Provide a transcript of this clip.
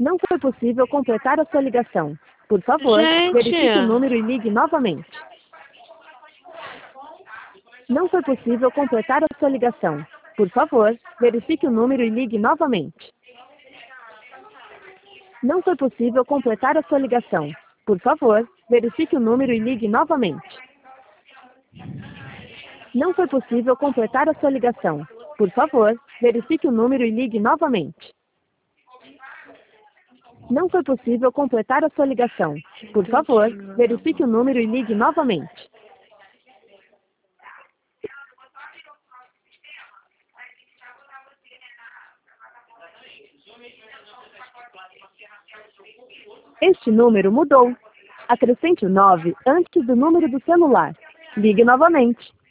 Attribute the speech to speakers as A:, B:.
A: Não foi possível completar a sua ligação. Por favor, verifique o número e ligue novamente. Não foi possível completar a sua ligação. Por favor, verifique o número e ligue novamente. Não foi possível completar a sua ligação. Por favor, verifique o número e ligue novamente. Não foi possível completar a sua ligação. Por favor, verifique o número e ligue novamente. Não foi possível completar a sua ligação. Por favor, verifique o número e ligue novamente. Este número mudou. Acrescente o 9 antes do número do celular. Ligue novamente.